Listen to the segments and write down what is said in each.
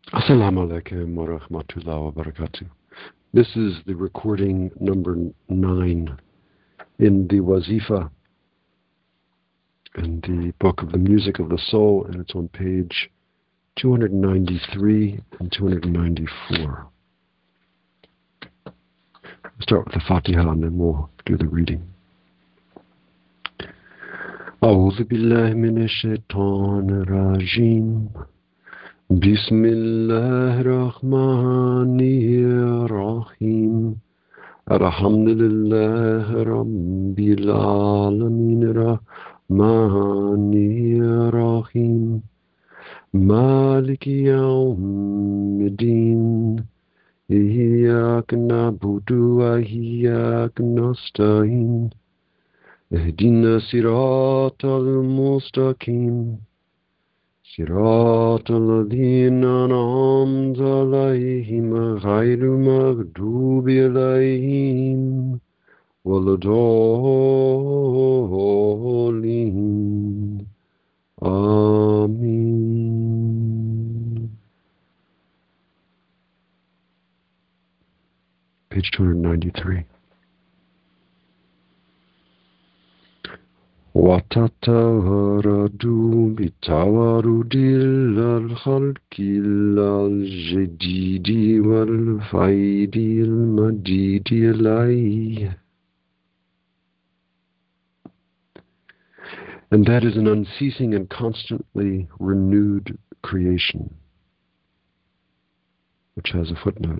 Assalamu alaikum wa rahmatullahi wa barakatuh. This is the recording number 9 in the Wazifa in the Book of the Music of the Soul, and it's on page 293 and 294. We'll start with the Fatiha and then we'll do the reading. أعوذ بالله من الشيطان الرجيم بسم الله الرحمن الرحيم الحمد لله رب العالمين الرحمن الرحيم مالك يوم الدين إياك نعبد وإياك نستعين اهدنا الصراط المستقيم صراط الذين أنعمت عليهم غير المغضوب عليهم ولا الضالين آمين. Page 293. وتتوارد بتوارد الخلق الجديد والفيد المديد عليه. And that is an unceasing and constantly renewed creation, which has a footnote.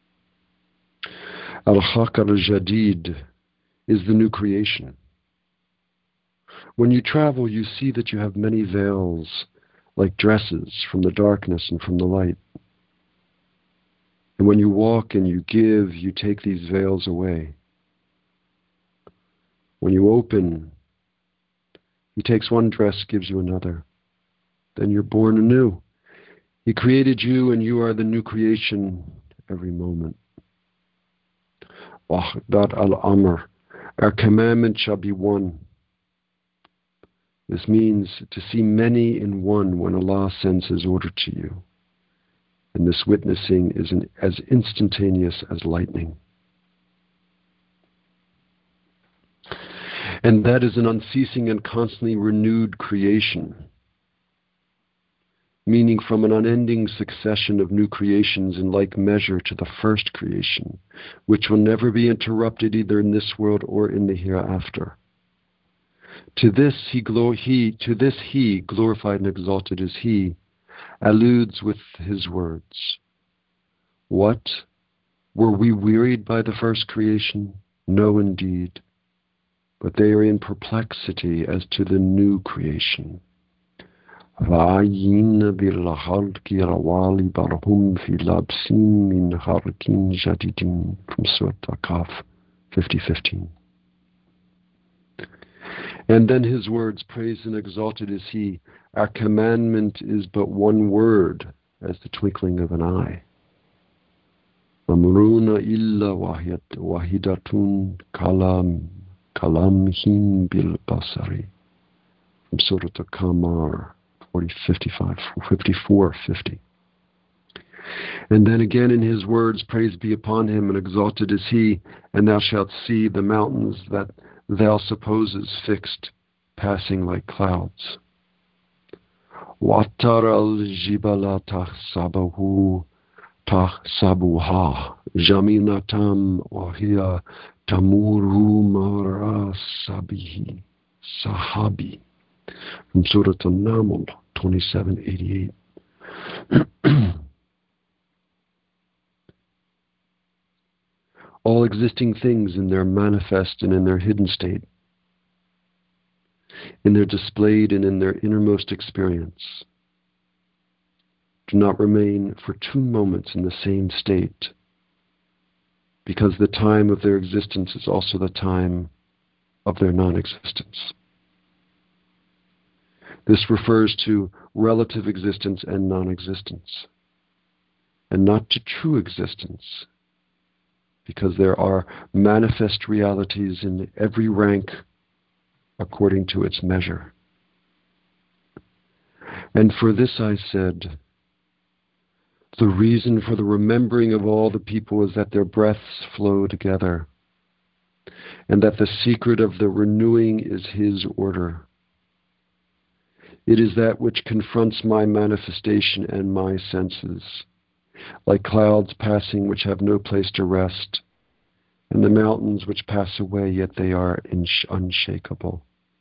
Al-Haq al-Jadid is the new creation. When you travel, you see that you have many veils, like dresses, from the darkness and from the light. And when you walk and you give, you take these veils away. When you open, He takes one dress, gives you another. Then you're born anew. He created you, and you are the new creation every moment. Wahdat al-Amr, our commandment shall be one. This means to see many in one when Allah sends His order to you. And this witnessing is as instantaneous as lightning. And that is an unceasing and constantly renewed creation, meaning from an unending succession of new creations in like measure to the first creation, which will never be interrupted either in this world or in the hereafter. To this he, glorified and exalted is He, alludes with His words. What? Were we wearied by the first creation? No, indeed. But they are in perplexity as to the new creation. From Surat Al-Kahf 50:15. And then His words, praised and exalted is He. Our commandment is but one word, as the twinkling of an eye. Amruna illa wahidatun kalamhim bil basari. From Surah Al-Qamar 54:50. And then again in His words, praise be upon Him and exalted is He, and thou shalt see the mountains that thou supposes fixed, passing like clouds. وَتَرَى الْجِبَلَ تَحْسَبُهَا جَمِيلَةً وَهِيَ تَمُرُّ مَرَّ السَّحَابِ. From Surah An-Naml 27:88. All existing things in their manifest and in their hidden state, in their displayed and in their innermost experience, do not remain for 2 moments in the same state, because the time of their existence is also the time of their non-existence. This refers to relative existence and non-existence, and not to true existence, because there are manifest realities in every rank according to its measure. And for this I said, The reason for the remembering of all the people is that their breaths flow together, and that the secret of the renewing is His order. It is that which confronts my manifestation and my senses, like clouds passing which have no place to rest, and the mountains which pass away, yet they are unshakable.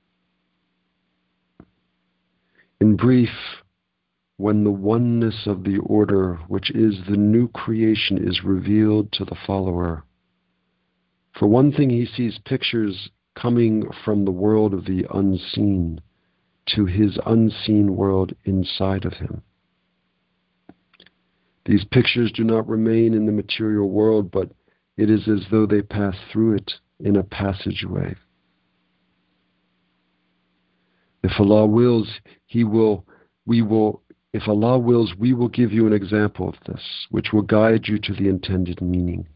In brief, when the oneness of the order, which is the new creation, is revealed to the follower, for one thing, he sees pictures coming from the world of the unseen to his unseen world inside of him. These pictures do not remain in the material world, but it is as though they pass through it in a passageway. If Allah wills, if Allah wills, we will give you an example of this, which will guide you to the intended meaning.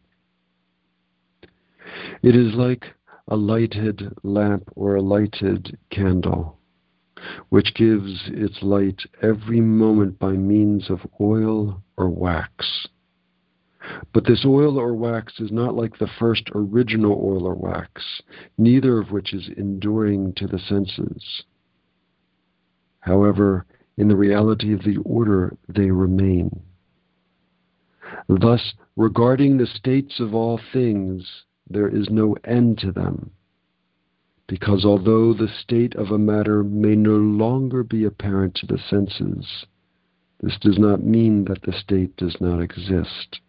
It is like a lighted lamp or a lighted candle, which gives its light every moment by means of oil or wax. But this oil or wax is not like the first original oil or wax, neither of which is enduring to the senses. However, in the reality of the order, they remain. Thus, regarding the states of all things, there is no end to them, because although the state of a matter may no longer be apparent to the senses, this does not mean that the state does not exist.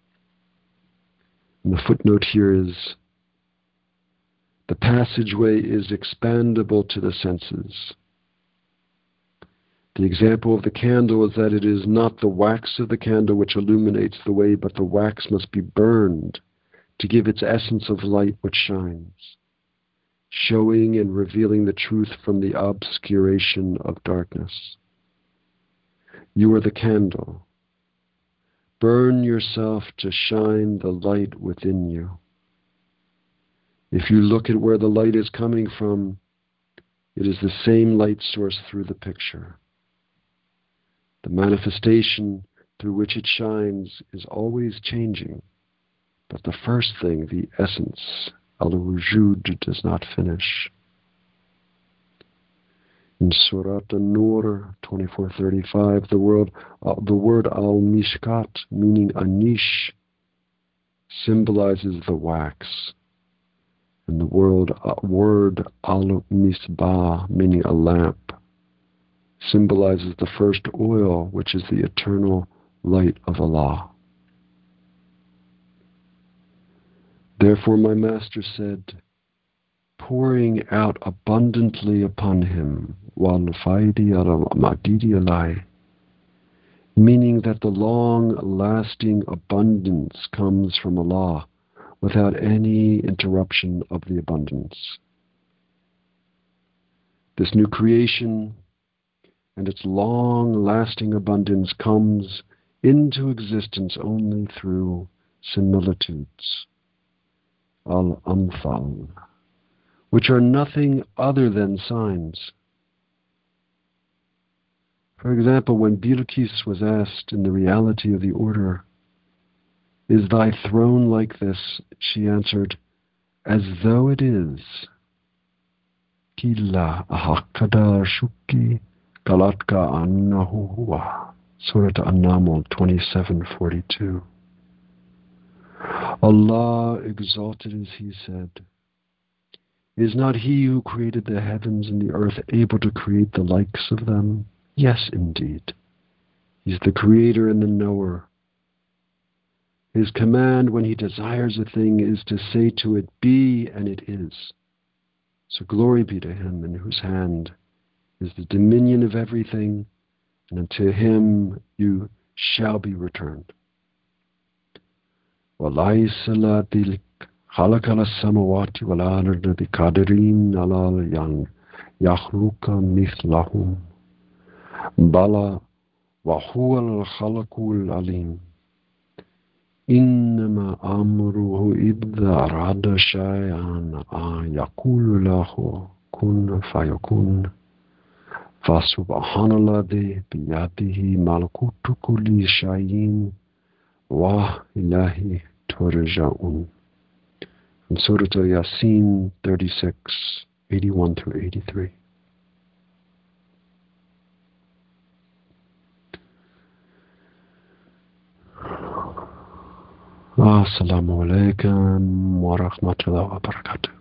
And the footnote here is, the passageway is expandable to the senses. The example of the candle is that it is not the wax of the candle which illuminates the way, but the wax must be burned to give its essence of light which shines, showing and revealing the truth from the obscuration of darkness. You are the candle. Burn yourself to shine the light within you. If you look at where the light is coming from, it is the same light source through the picture. The manifestation through which it shines is always changing, but the first thing, the essence, al-wujud, does not finish. In Surat An-Nur 24:35, the word al-mishkat, meaning a niche, symbolizes the wax, and the word al-misbah, meaning a lamp, symbolizes the first oil, which is the eternal light of Allah. Therefore my master said, pouring out abundantly upon him, meaning that the long-lasting abundance comes from Allah without any interruption of the abundance. This new creation and its long-lasting abundance comes into existence only through similitudes, al-amthal, which are nothing other than signs. For example, when Bilqis was asked in the reality of the order, "Is thy throne like this?" she answered, "As though it is." Killa ahakadar shukki kalatka annahu huwa. Surah An-Naml 27:42. Allah exalted as He said, "Is not He who created the heavens and the earth able to create the likes of them? Yes, indeed. He's the creator and the knower. His command when He desires a thing is to say to it, 'Be,' and it is. So glory be to Him in whose hand is the dominion of everything, and unto Him you shall be returned. وَلَيْسَ لَذِلْكَ خَلَقَ السَّمَوَاتِ وَالْأَرْضَ بِقَادِرٍ عَلَىٰ أَن يَخْلُقَ مِثْلَهُم بَلَىٰ وَهُوَ الْخَلَّاقُ الْعَلِيمُ إِنَّمَا أَمْرُهُ إِذَا أَرَادَ شَيْئًا أَن يَقُولَ لَهُ كُن فَيَكُونُ Fasubhanalladhi biyadihi malakutu kulli shayin wa ilahi turja'un. From Surah Yasin 36, 81 through 83. Assalamu alaikum wa rahmatullahi wa barakatuh.